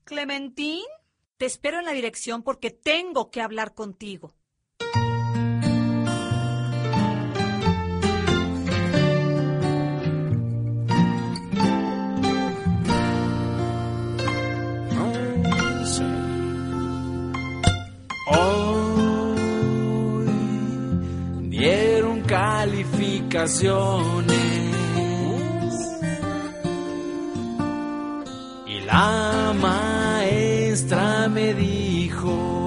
Clementín, te espero en la dirección porque tengo que hablar contigo. Hoy dieron calificaciones y la maestra me dijo: